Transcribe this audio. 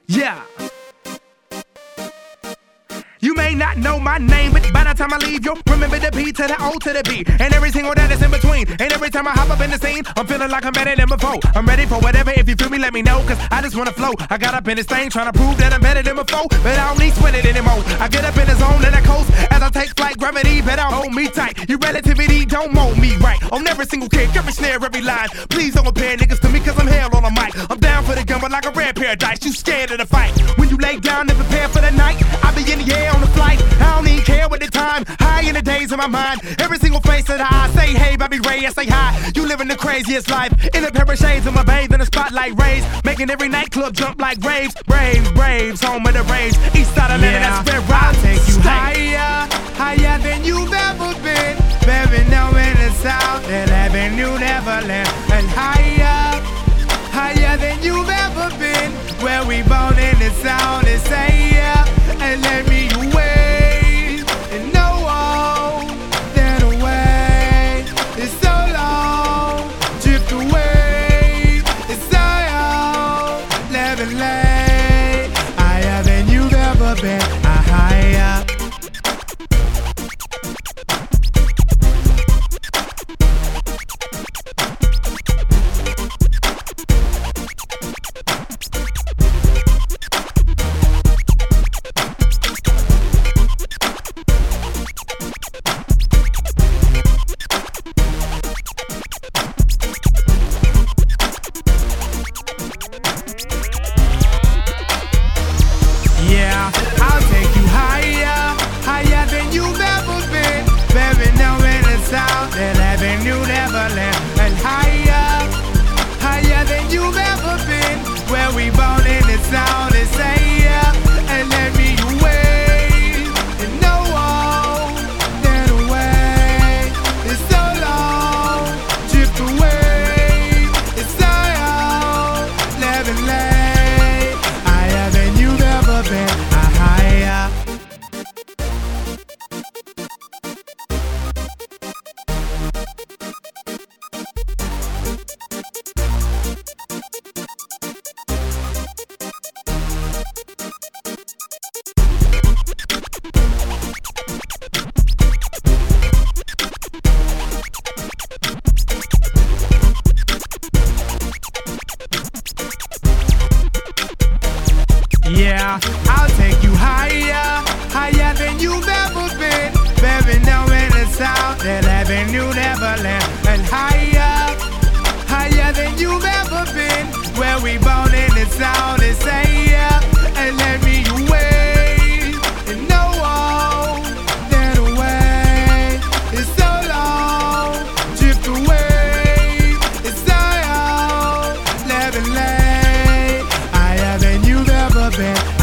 Yeah. You may not know my name, but by the time I leave, you'll remember the P to the O to the B, and every single that is in between. And every time I hop up in the scene, I'm feeling like I'm better than before. I'm ready for whatever. If you feel me, let me know, cause I just wanna flow. I got up in this thing trying to prove that I'm better than before, but I don't need sweat it anymore. I get up in the zone and I coast as I take flight. Gravity better hold me tight. Your relativity don't mold me right. On every single kick, every snare, every line. Please don't compare niggas to me, cause I'm hell on a mic. I'm down for the gun, but like a rare paradise. You scared of the fight. When you lay down and prepare for the night, I be in the air on the flight. I don't even care what the time. High in the days of my mind. Every single face that I say, hey, baby Ray, I say hi. You living the craziest life. In a pair of shades of my babe in the spotlight rays. Making every nightclub jump like raves. Braves, home of the raves. East side of Atlanta, that's where I'll take you higher. Higher than you've ever been. Baby, now in the south, that Avenue Neverland. And higher than you've ever been. Where we born in the sound and say yeah. And let me away. And no all that away. It's so long, drift away. It's so long, living late. Higher than you've ever been. Higher. Yeah, I'll take you higher, higher than you've ever been. Baby, now in the south, that Avenue Neverland. And higher than you've ever been. Where we born in the sound and say yeah. And let me away. And no all that away. It's so long, drift away. It's so long, living late. Higher than you've ever been. Higher. Yeah, I'll take you higher, higher than you've ever been. Baby, now in the south, that Avenue Neverland. And higher than you've ever been. Where we born in the sound and say yeah. And let me away. And no all that away. It's so long, drift away. It's so long, living late. Higher than you've ever been.